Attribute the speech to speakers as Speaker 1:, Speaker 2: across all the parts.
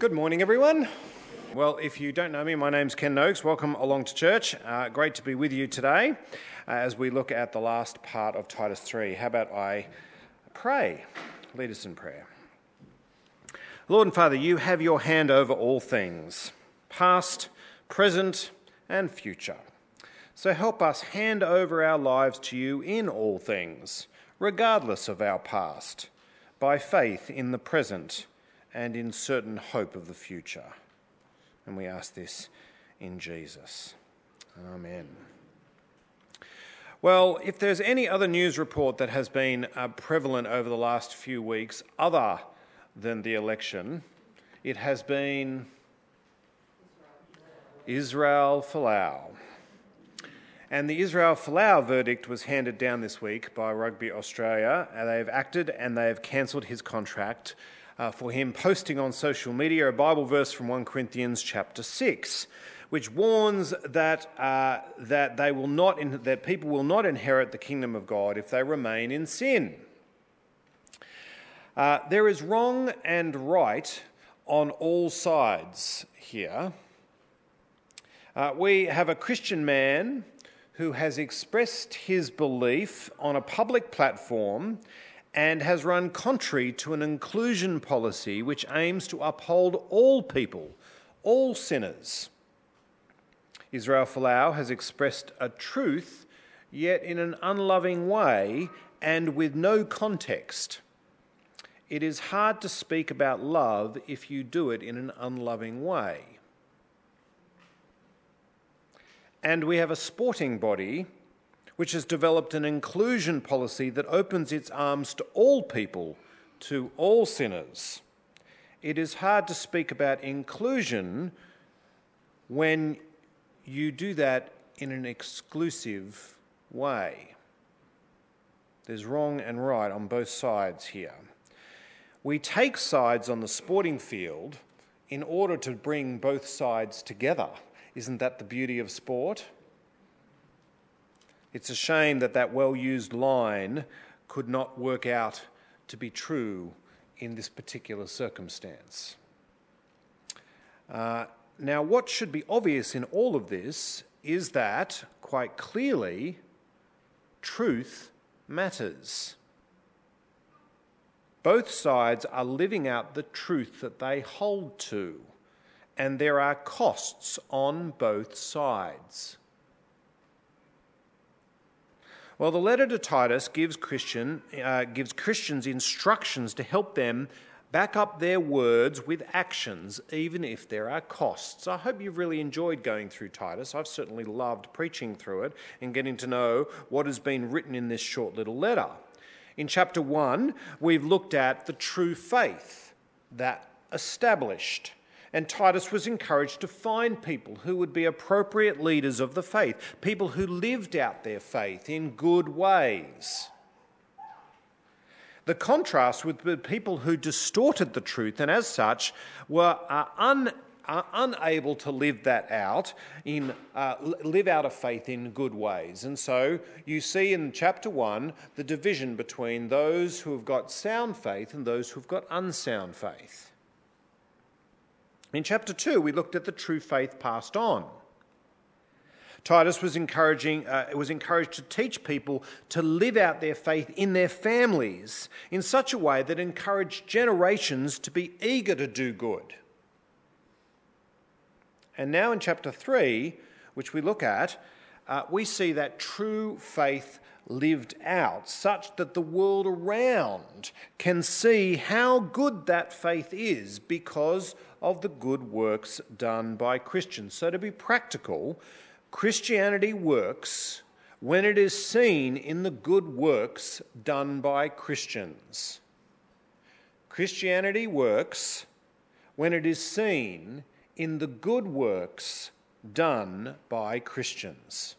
Speaker 1: Good morning, everyone. Well, if you don't know me, my name's Ken Noakes. Welcome along to church. Great to be with you today as we look at the last part of Titus 3. How about I pray? Lead us in prayer. Lord and Father, you have your hand over all things, past, present, and future. So help us hand over our lives to you in all things, regardless of our past, by faith in the present and in certain hope of the future. And we ask this in Jesus. Amen. Well, if there's any other news report that has been prevalent over the last few weeks other than the election, it has been Israel Folau. And the Israel Folau verdict was handed down this week by Rugby Australia. They've acted and they've cancelled his contract for him posting on social media a Bible verse from 1 Corinthians chapter 6, which warns that that people will not inherit the kingdom of God if they remain in sin. There is wrong and right on all sides here. We have a Christian man who has expressed his belief on a public platform and has run contrary to an inclusion policy which aims to uphold all people, all sinners. Israel Folau has expressed a truth, yet in an unloving way and with no context. It is hard to speak about love if you do it in an unloving way. And we have a sporting body which has developed an inclusion policy that opens its arms to all people, to all sinners. It is hard to speak about inclusion when you do that in an exclusive way. There's wrong and right on both sides here. We take sides on the sporting field in order to bring both sides together. Isn't that the beauty of sport? It's a shame that well-used line could not work out to be true in this particular circumstance. Now, what should be obvious in all of this is that, quite clearly, truth matters. Both sides are living out the truth that they hold to, and there are costs on both sides. Well, the letter to Titus gives Christians instructions to help them back up their words with actions, even if there are costs. I hope you've really enjoyed going through Titus. I've certainly loved preaching through it and getting to know what has been written in this short little letter. In chapter 1, we've looked at the true faith that established. And Titus was encouraged to find people who would be appropriate leaders of the faith, people who lived out their faith in good ways. The contrast with the people who distorted the truth and as such are unable to live that out, live out a faith in good ways. And so you see in chapter 1 the division between those who have got sound faith and those who have got unsound faith. In chapter 2, we looked at the true faith passed on. Titus was encouraged to teach people to live out their faith in their families in such a way that encouraged generations to be eager to do good. And now in chapter 3, which we look at, we see that true faith lived out such that the world around can see how good that faith is because of the good works done by Christians. So to be practical, Christianity works when it is seen in the good works done by Christians. Christianity works when it is seen in the good works done by Christians.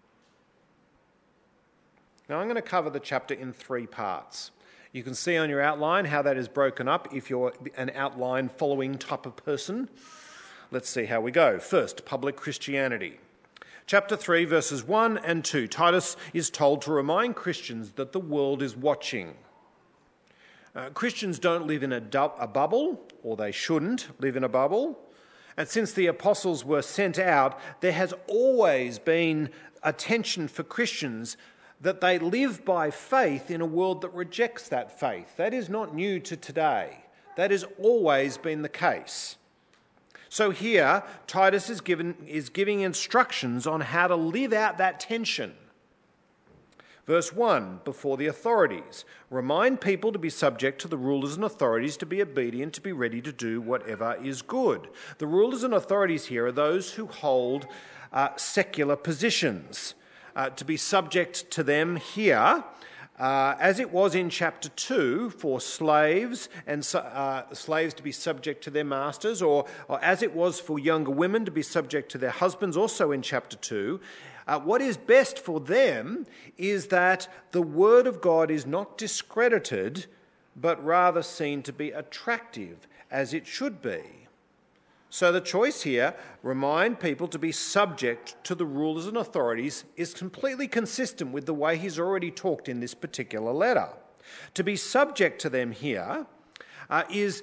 Speaker 1: Now, I'm going to cover the chapter in 3 parts. You can see on your outline how that is broken up if you're an outline following type of person. Let's see how we go. First, public Christianity. Chapter 3, verses 1 and 2. Titus is told to remind Christians that the world is watching. Christians don't live in a bubble, or they shouldn't live in a bubble. And since the apostles were sent out, there has always been a tension for Christians that they live by faith in a world that rejects that faith. That is not new to today. That has always been the case. So here, Titus is giving instructions on how to live out that tension. Verse 1, before the authorities. Remind people to be subject to the rulers and authorities, to be obedient, to be ready to do whatever is good. The rulers and authorities here are those who hold secular positions. To be subject to them here, as it was in chapter 2 for slaves and slaves to be subject to their masters, or as it was for younger women to be subject to their husbands, also in chapter 2, what is best for them is that the word of God is not discredited, but rather seen to be attractive, as it should be. So the choice here, remind people to be subject to the rulers and authorities, is completely consistent with the way he's already talked in this particular letter. To be subject to them here is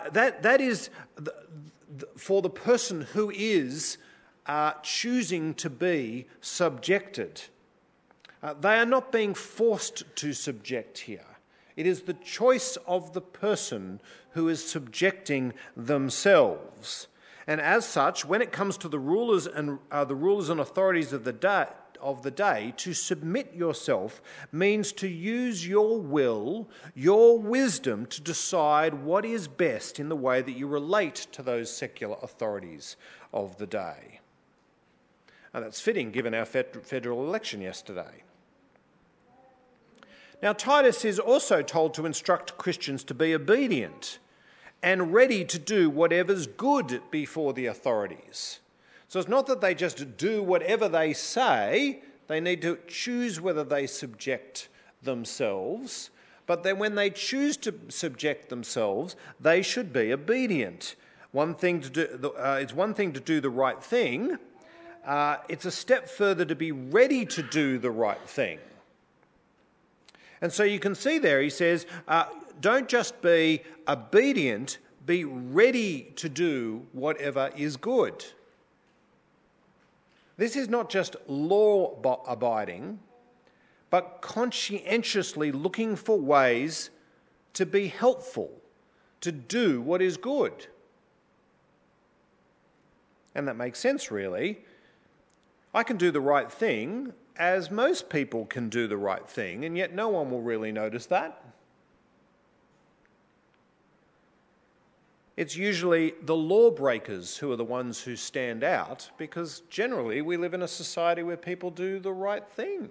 Speaker 1: for the person who is choosing to be subjected. They are not being forced to subject here. It is the choice of the person who is subjecting themselves. And as such, when it comes to the rulers and authorities of the day, to submit yourself means to use your will, your wisdom to decide what is best in the way that you relate to those secular authorities of the day. And that's fitting given our federal election yesterday. Now, Titus is also told to instruct Christians to be obedient and ready to do whatever's good before the authorities. So it's not that they just do whatever they say, they need to choose whether they subject themselves, but then when they choose to subject themselves, they should be obedient. It's one thing to do the right thing, it's a step further to be ready to do the right thing. And so you can see there, he says, don't just be obedient, be ready to do whatever is good. This is not just law-abiding, but conscientiously looking for ways to be helpful, to do what is good. And that makes sense, really. I can do the right thing, as most people can do the right thing, and yet no one will really notice that. It's usually the lawbreakers who are the ones who stand out, because generally we live in a society where people do the right thing.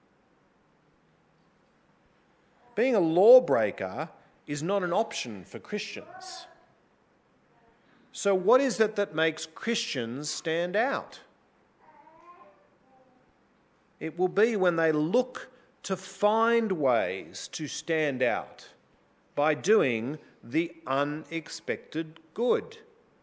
Speaker 1: Being a lawbreaker is not an option for Christians. So what is it that makes Christians stand out? It will be when they look to find ways to stand out by doing the unexpected good.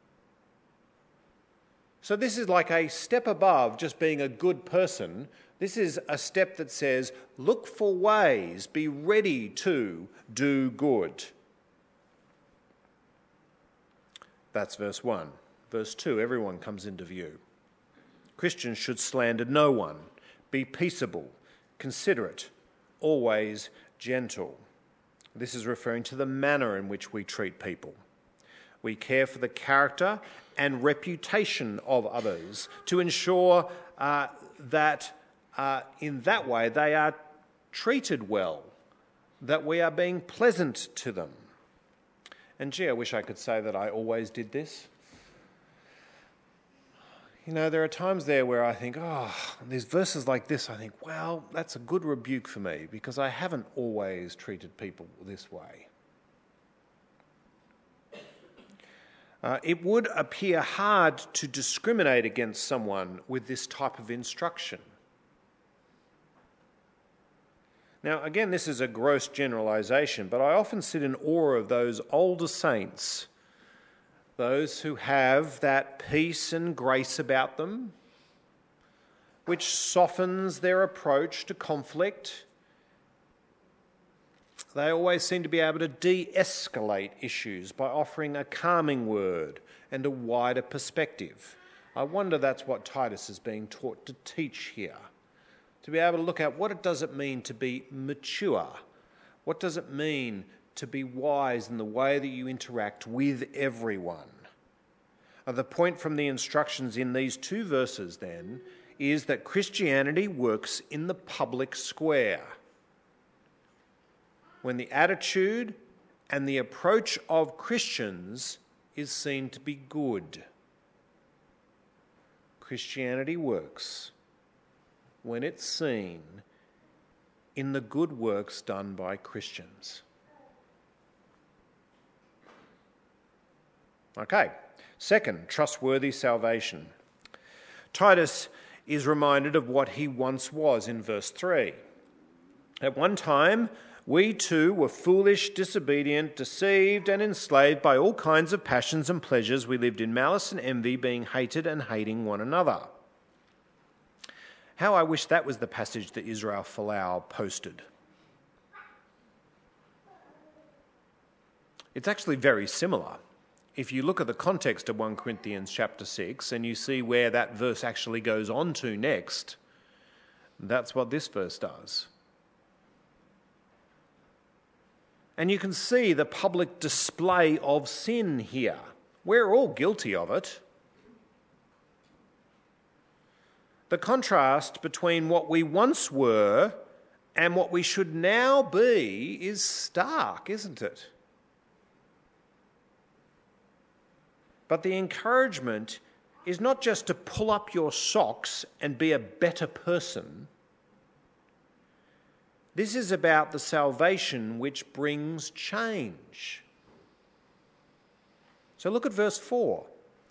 Speaker 1: So this is like a step above just being a good person. This is a step that says, look for ways, be ready to do good. That's verse 1. Verse 2, everyone comes into view. Christians should slander no one. Be peaceable, considerate, always gentle. This is referring to the manner in which we treat people. We care for the character and reputation of others to ensure that in that way they are treated well, that we are being pleasant to them. And gee, I wish I could say that I always did this. You know, there are times there where I think, these verses like this, I think, well, that's a good rebuke for me because I haven't always treated people this way. It would appear hard to discriminate against someone with this type of instruction. Now, again, this is a gross generalisation, but I often sit in awe of those older saints, those who have that peace and grace about them, which softens their approach to conflict. They always seem to be able to de-escalate issues by offering a calming word and a wider perspective. I wonder that's what Titus is being taught to teach here. To be able to look at what does it mean to be mature? What does it mean to be wise in the way that you interact with everyone? The point from the instructions in these two verses, then, is that Christianity works in the public square. When the attitude and the approach of Christians is seen to be good. Christianity works when it's seen in the good works done by Christians. Okay, second, trustworthy salvation. Titus is reminded of what he once was in verse 3. At one time, we too were foolish, disobedient, deceived and enslaved by all kinds of passions and pleasures. We lived in malice and envy, being hated and hating one another. How I wish that was the passage that Israel Folau posted. It's actually very similar. If you look at the context of 1 Corinthians chapter 6 and you see where that verse actually goes on to next, that's what this verse does. And you can see the public display of sin here. We're all guilty of it. The contrast between what we once were and what we should now be is stark, isn't it? But the encouragement is not just to pull up your socks and be a better person. This is about the salvation which brings change. So look at verse 4.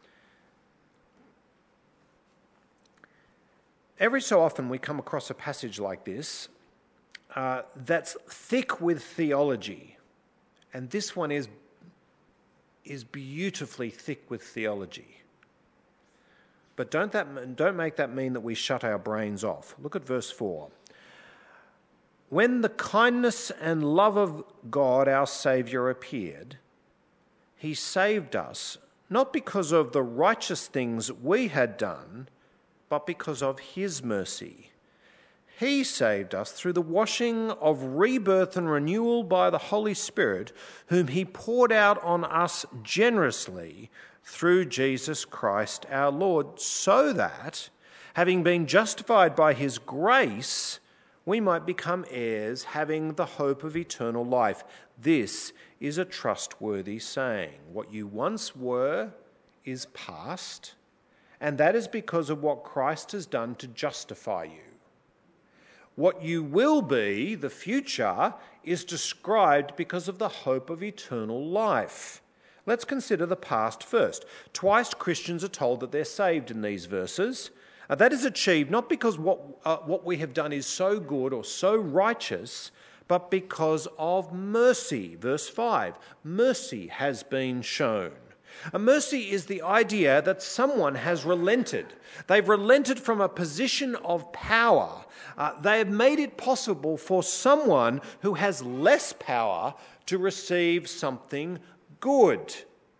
Speaker 1: Every so often we come across a passage like this that's thick with theology. And this one is beautifully thick with theology. But don't make that mean that we shut our brains off. Look at verse 4. When the kindness and love of God our Saviour appeared, he saved us, not because of the righteous things we had done, but because of his mercy. He saved us through the washing of rebirth and renewal by the Holy Spirit, whom he poured out on us generously through Jesus Christ our Lord, so that, having been justified by his grace, we might become heirs, having the hope of eternal life. This is a trustworthy saying. What you once were is past, and that is because of what Christ has done to justify you. What you will be, the future, is described because of the hope of eternal life. Let's consider the past first. Twice Christians are told that they're saved in these verses. That is achieved not because what we have done is so good or so righteous, but because of mercy. Verse 5, mercy has been shown. A mercy is the idea that someone has relented. They've relented from a position of power. They have made it possible for someone who has less power to receive something good.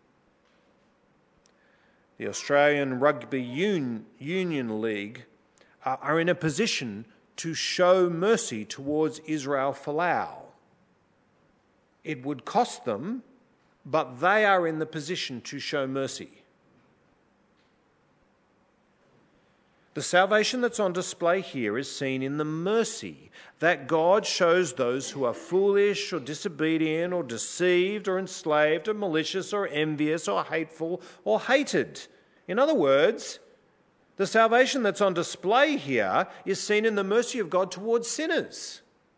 Speaker 1: The Australian Rugby Union League are in a position to show mercy towards Israel Folau. It would cost them, but they are in the position to show mercy. The salvation that's on display here is seen in the mercy that God shows those who are foolish or disobedient or deceived or enslaved or malicious or envious or hateful or hated. In other words, the salvation that's on display here is seen in the mercy of God towards sinners.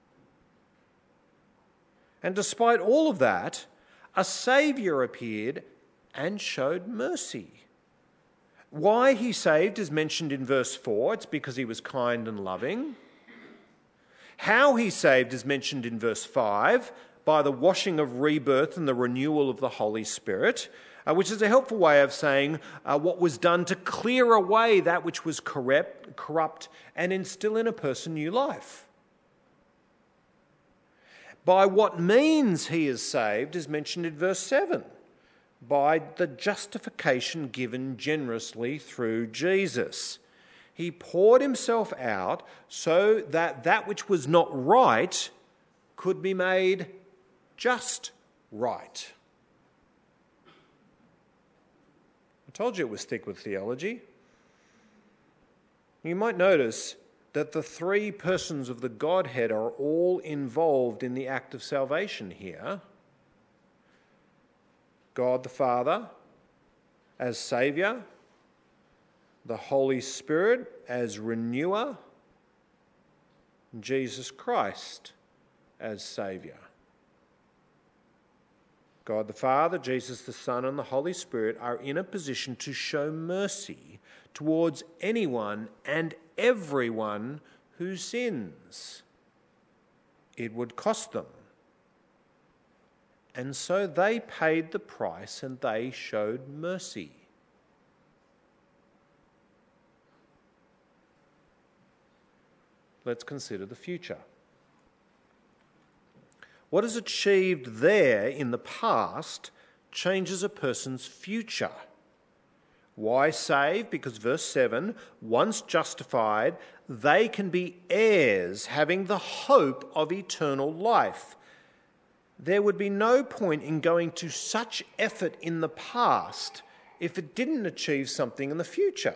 Speaker 1: And despite all of that, a Saviour appeared and showed mercy. Why he saved is mentioned in verse 4. It's because he was kind and loving. How he saved is mentioned in verse 5, by the washing of rebirth and the renewal of the Holy Spirit, which is a helpful way of saying what was done to clear away that which was corrupt and instill in a person new life. By what means he is saved is mentioned in verse 7. By the justification given generously through Jesus. He poured himself out so that that which was not right could be made just right. I told you it was thick with theology. You might notice that the three persons of the Godhead are all involved in the act of salvation here. God the Father as Saviour, the Holy Spirit as renewer, and Jesus Christ as Saviour. God the Father, Jesus the Son, and the Holy Spirit are in a position to show mercy towards anyone and everyone who sins. It would cost them. And so they paid the price and they showed mercy. Let's consider the future. What is achieved there in the past changes a person's future. Why save? Because verse 7, once justified, they can be heirs, having the hope of eternal life. There would be no point in going to such effort in the past if it didn't achieve something in the future.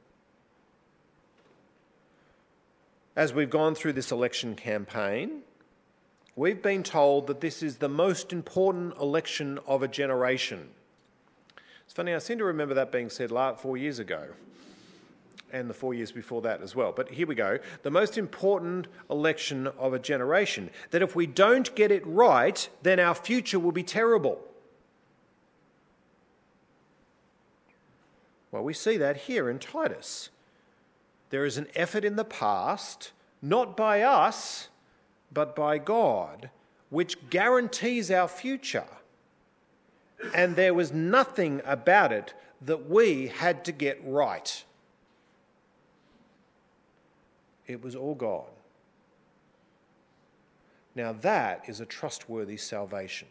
Speaker 1: As we've gone through this election campaign, we've been told that this is the most important election of a generation. It's funny, I seem to remember that being said 4 years ago, and the 4 years before that as well. But here we go. The most important election of a generation. That if we don't get it right, then our future will be terrible. Well, we see that here in Titus. There is an effort in the past, not by us, but by God, which guarantees our future. And there was nothing about it that we had to get right. It was all God. Now that is a trustworthy salvation.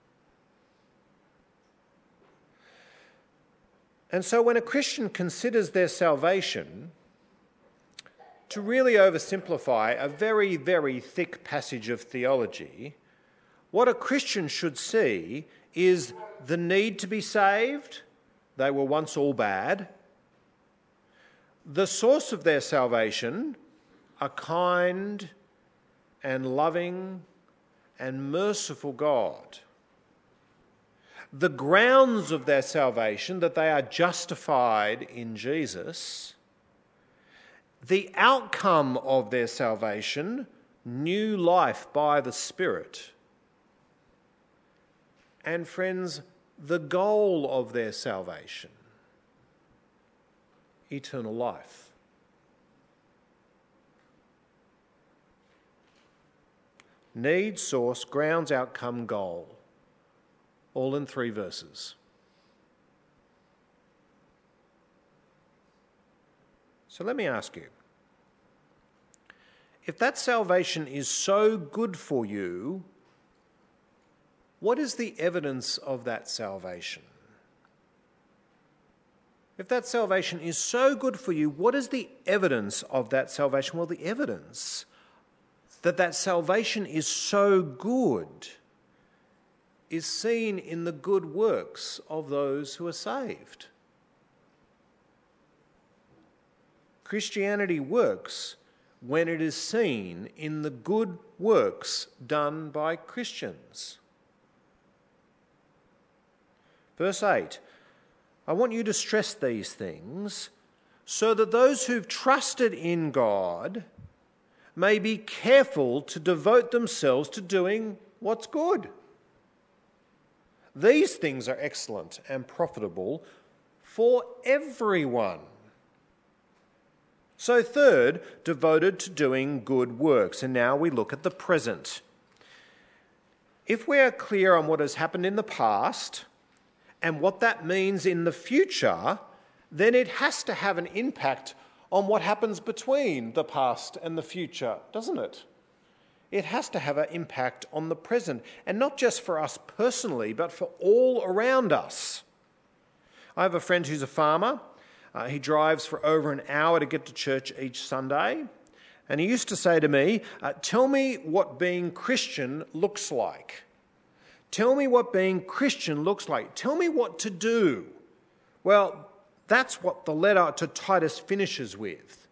Speaker 1: And so when a Christian considers their salvation, to really oversimplify a very, very thick passage of theology, what a Christian should see is the need to be saved. They were once all bad. The source of their salvation, a kind and loving and merciful God. The grounds of their salvation, that they are justified in Jesus. The outcome of their salvation, new life by the Spirit. And friends, the goal of their salvation, eternal life. Need, source, grounds, outcome, goal. All in 3 verses. So let me ask you, if that salvation is so good for you, what is the evidence of that salvation? If that salvation is so good for you, what is the evidence of that salvation? Well, the evidence that that salvation is so good is seen in the good works of those who are saved. Christianity works when it is seen in the good works done by Christians. Verse 8, I want you to stress these things so that those who've trusted in God may be careful to devote themselves to doing what's good. These things are excellent and profitable for everyone. So third, devoted to doing good works. And now we look at the present. If we are clear on what has happened in the past and what that means in the future, then it has to have an impact on what happens between the past and the future, doesn't it? It has to have an impact on the present, and not just for us personally, but for all around us. I have a friend who's a farmer. He drives for over an hour to get to church each Sunday. And he used to say to me, tell me what being Christian looks like. Tell me what being Christian looks like. Tell me what to do. Well, that's what the letter to Titus finishes with.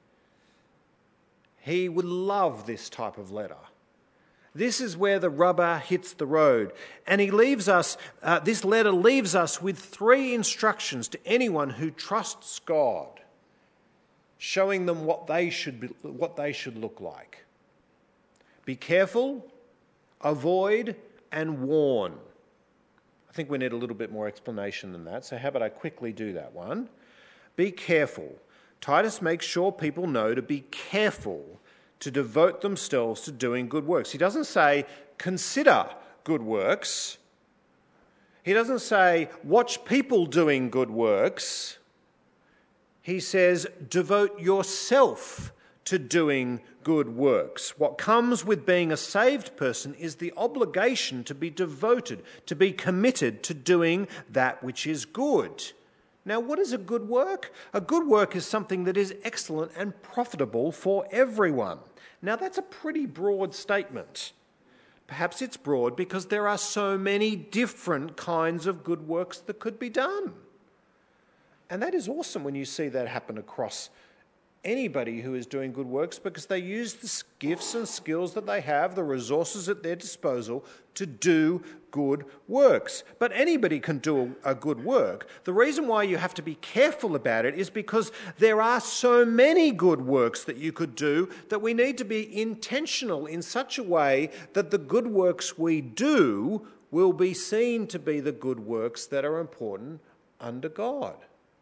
Speaker 1: He would love this type of letter. This is where the rubber hits the road. And he leaves us, this letter leaves us with 3 instructions to anyone who trusts God, showing them what they should look like. Be careful, avoid, and warn. I think we need a little bit more explanation than that, so how about I quickly do that one? Be careful. Titus makes sure people know to be careful to devote themselves to doing good works. He doesn't say, consider good works. He doesn't say, watch people doing good works. He says, devote yourself to doing good works. What comes with being a saved person is the obligation to be devoted, to be committed to doing that which is good. Now, what is a good work? A good work is something that is excellent and profitable for everyone. Now, that's a pretty broad statement. Perhaps it's broad because there are so many different kinds of good works that could be done. And that is awesome when you see that happen across anybody who is doing good works, because they use the gifts and skills that they have, the resources at their disposal to do good works. But anybody can do a good work. The reason why you have to be careful about it is because there are so many good works that you could do that we need to be intentional in such a way that the good works we do will be seen to be the good works that are important under God.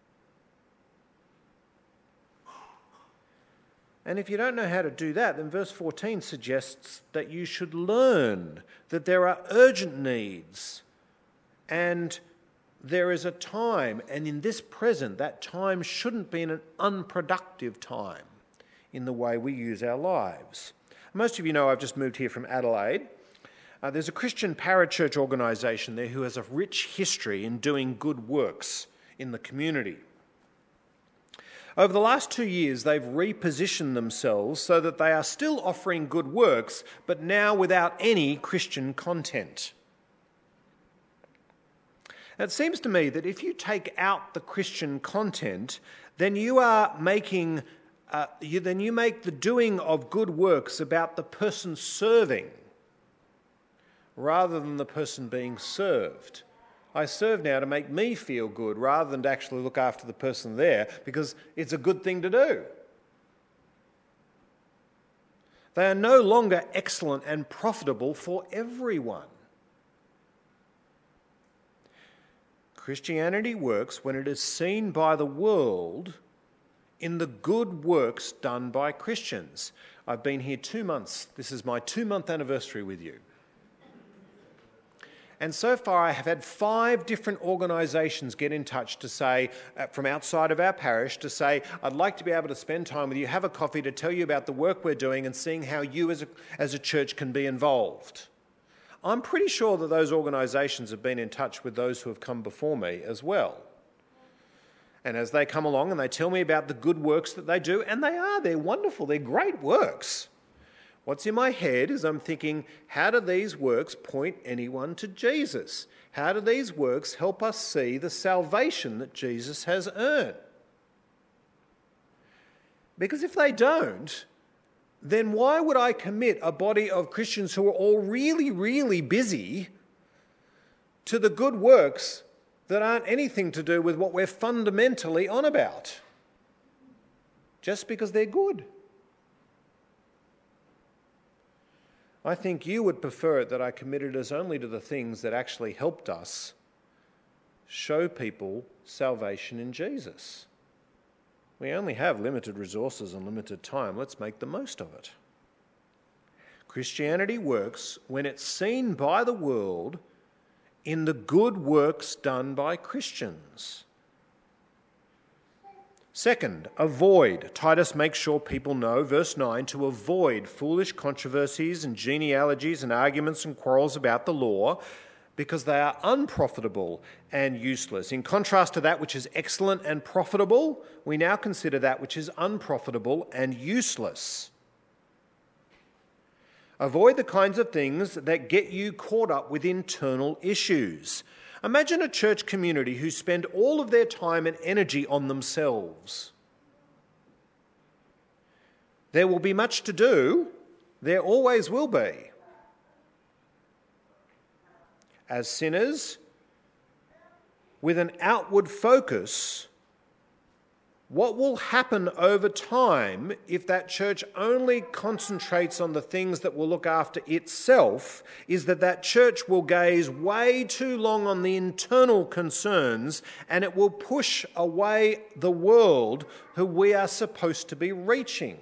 Speaker 1: And if you don't know how to do that, then verse 14 suggests that you should learn that there are urgent needs and there is a time, and in this present, that time shouldn't be an unproductive time in the way we use our lives. Most of you know I've just moved here from Adelaide. There's a Christian parachurch organisation there who has a rich history in doing good works in the community. Over the last 2 years, they've repositioned themselves so that they are still offering good works, but now without any Christian content. It seems to me that if you take out the Christian content, then you make the doing of good works about the person serving rather than the person being served. I serve now to make me feel good rather than to actually look after the person there, because it's a good thing to do. They are no longer excellent and profitable for everyone. Christianity works when it is seen by the world in the good works done by Christians. I've been here 2 months. This is my 2-month anniversary with you. And so far I have had 5 different organisations get in touch to say, from outside of our parish, to say, I'd like to be able to spend time with you, have a coffee to tell you about the work we're doing and seeing how you as a church can be involved. I'm pretty sure that those organisations have been in touch with those who have come before me as well. And as they come along and they tell me about the good works that they do, and they're wonderful, they're great works. What's in my head is I'm thinking, how do these works point anyone to Jesus? How do these works help us see the salvation that Jesus has earned? Because if they don't, then why would I commit a body of Christians who are all really, really busy to the good works that aren't anything to do with what we're fundamentally on about? Just because they're good. I think you would prefer it that I committed us only to the things that actually helped us show people salvation in Jesus. We only have limited resources and limited time. Let's make the most of it. Christianity works when it's seen by the world in the good works done by Christians. Second, avoid. Titus makes sure people know, verse 9, to avoid foolish controversies and genealogies and arguments and quarrels about the law, because they are unprofitable and useless. In contrast to that which is excellent and profitable, we now consider that which is unprofitable and useless. Avoid the kinds of things that get you caught up with internal issues. Imagine a church community who spend all of their time and energy on themselves. There will be much to do. There always will be. As sinners, with an outward focus, what will happen over time if that church only concentrates on the things that will look after itself is that church will gaze way too long on the internal concerns, and it will push away the world who we are supposed to be reaching.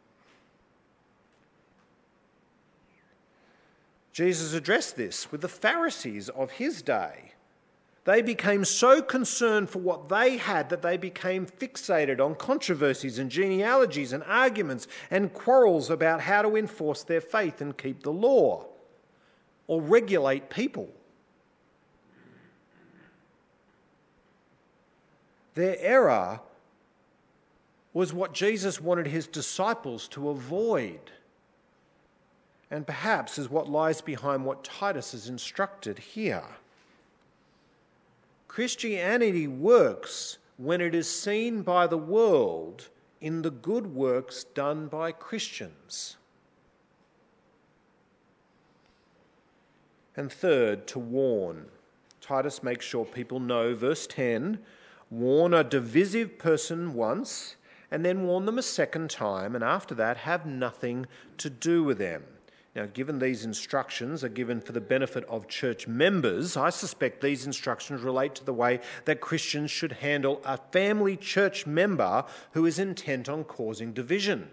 Speaker 1: Jesus addressed this with the Pharisees of his day. They became so concerned for what they had that they became fixated on controversies and genealogies and arguments and quarrels about how to enforce their faith and keep the law or regulate people. Their error was what Jesus wanted his disciples to avoid, and perhaps is what lies behind what Titus has instructed here. Christianity works when it is seen by the world in the good works done by Christians. And third, to warn. Titus makes sure people know, verse 10, warn a divisive person once, and then warn them a second time, and after that have nothing to do with them. Now, given these instructions are given for the benefit of church members, I suspect these instructions relate to the way that Christians should handle a family church member who is intent on causing division.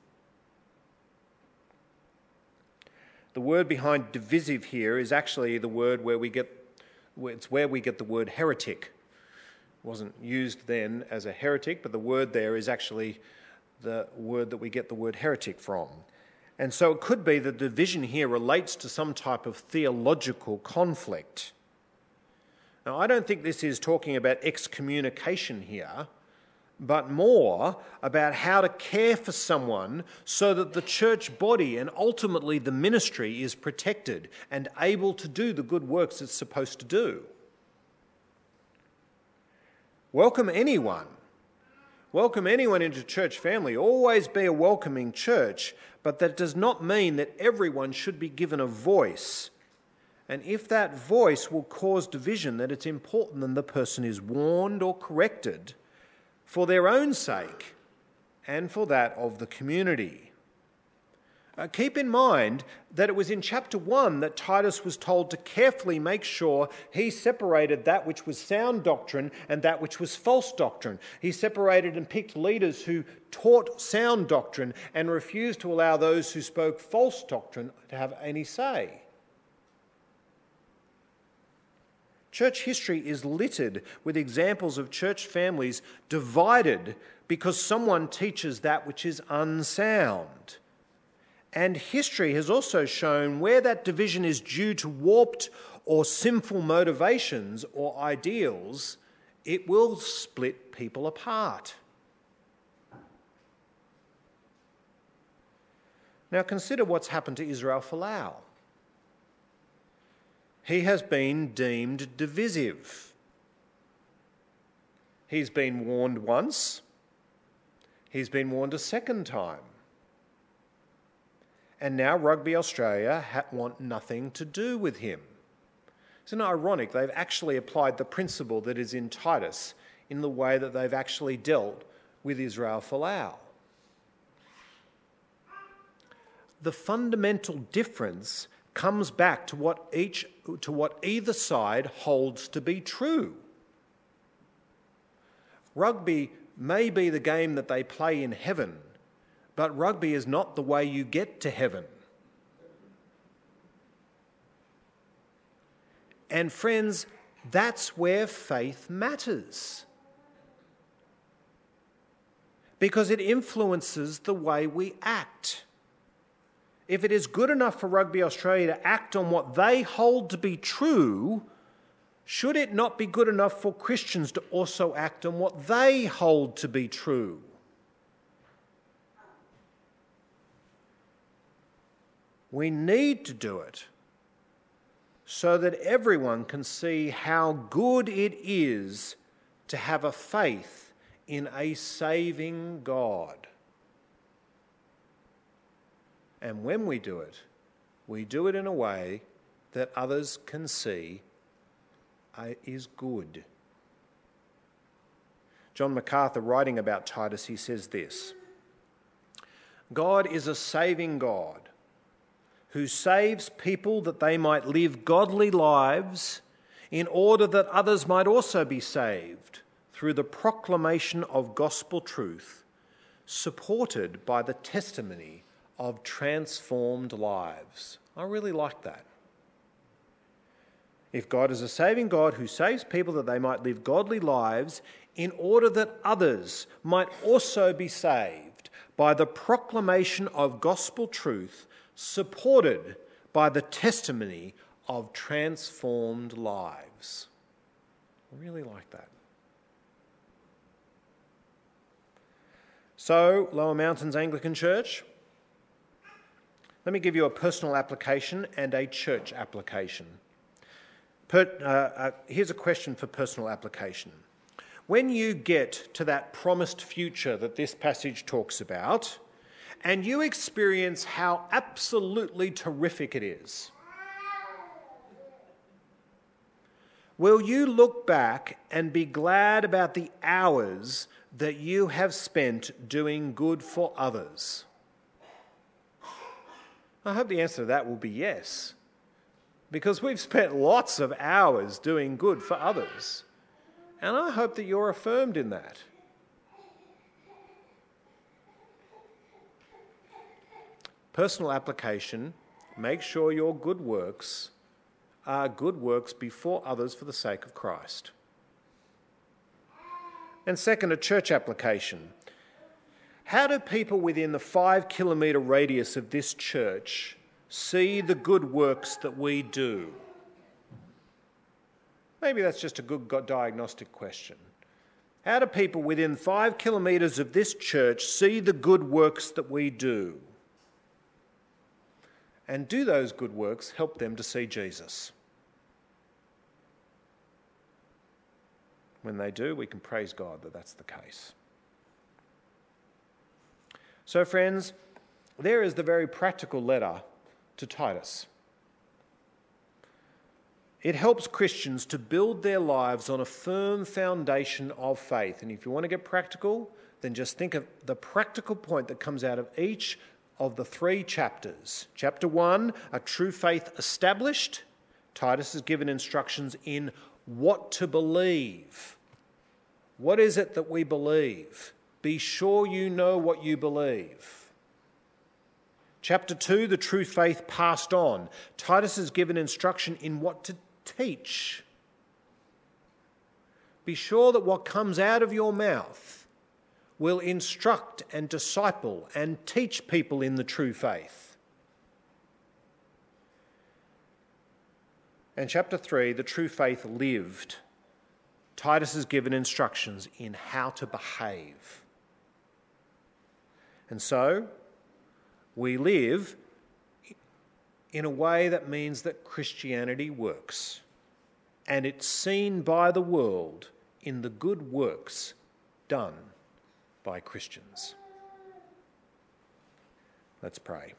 Speaker 1: The word behind divisive here is actually the word where we get the word heretic. It wasn't used then as a heretic, but the word there is actually the word that we get the word heretic from. And so it could be that the division here relates to some type of theological conflict. Now, I don't think this is talking about excommunication here, but more about how to care for someone so that the church body and ultimately the ministry is protected and able to do the good works it's supposed to do. Welcome anyone into church family. Always be a welcoming church, but that does not mean that everyone should be given a voice. And if that voice will cause division, that it's important that the person is warned or corrected for their own sake and for that of the community. Keep in mind that it was in chapter 1 that Titus was told to carefully make sure he separated that which was sound doctrine and that which was false doctrine. He separated and picked leaders who taught sound doctrine and refused to allow those who spoke false doctrine to have any say. Church history is littered with examples of church families divided because someone teaches that which is unsound. And history has also shown where that division is due to warped or sinful motivations or ideals, it will split people apart. Now consider what's happened to Israel Folau. He has been deemed divisive. He's been warned once. He's been warned a second time. And now Rugby Australia want nothing to do with him. Isn't it ironic? They've actually applied the principle that is in Titus in the way that they've actually dealt with Israel Folau. The fundamental difference comes back to what either side holds to be true. Rugby may be the game that they play in heaven, but rugby is not the way you get to heaven. And friends, that's where faith matters. because it influences the way we act. If it is good enough for Rugby Australia to act on what they hold to be true, should it not be good enough for Christians to also act on what they hold to be true? We need to do it so that everyone can see how good it is to have a faith in a saving God. And when we do it in a way that others can see is good. John MacArthur, writing about Titus, he says this: God is a saving God who saves people that they might live godly lives in order that others might also be saved through the proclamation of gospel truth, supported by the testimony of transformed lives. I really like that. If God is a saving God who saves people that they might live godly lives in order that others might also be saved by the proclamation of gospel truth, supported by the testimony of transformed lives. I really like that. So, Lower Mountains Anglican Church, let me give you a personal application and a church application. Here's a question for personal application. When you get to that promised future that this passage talks about, and you experience how absolutely terrific it is, will you look back and be glad about the hours that you have spent doing good for others? I hope the answer to that will be yes, because we've spent lots of hours doing good for others, and I hope that you're affirmed in that. Personal application: make sure your good works are good works before others for the sake of Christ. And second, a church application. How do people within the 5-kilometre radius of this church see the good works that we do? Maybe that's just a good diagnostic question. How do people within 5 kilometres of this church see the good works that we do? And do those good works help them to see Jesus? When they do, we can praise God that that's the case. So, friends, there is the very practical letter to Titus. It helps Christians to build their lives on a firm foundation of faith. And if you want to get practical, then just think of the practical point that comes out of each of the 3 chapters. Chapter 1, a true faith established. Titus is given instructions in what to believe. What is it that we believe? Be sure you know what you believe. Chapter 2, the true faith passed on. Titus is given instruction in what to teach. Be sure that what comes out of your mouth will instruct and disciple and teach people in the true faith. And chapter 3, the true faith lived. Titus is given instructions in how to behave. And so, we live in a way that means that Christianity works, and it's seen by the world in the good works done by Christians. Let's pray.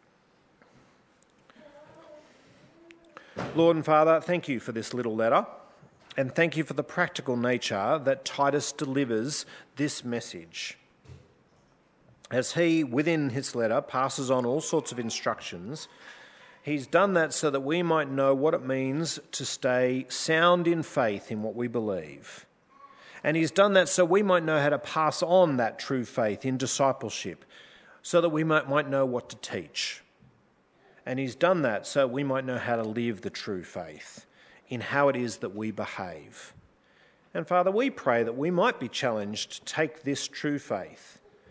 Speaker 1: Lord and Father, thank you for this little letter, and thank you for the practical nature that Titus delivers this message. As he, within his letter, passes on all sorts of instructions, he's done that so that we might know what it means to stay sound in faith in what we believe. And he's done that so we might know how to pass on that true faith in discipleship, so that we might know what to teach. And he's done that so we might know how to live the true faith in how it is that we behave. And Father, we pray that we might be challenged to take this true faith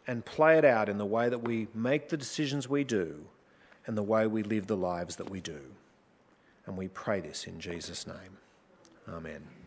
Speaker 1: and play it out in the way that we make the decisions we do and the way we live the lives that we do. And we pray this in Jesus' name. Amen.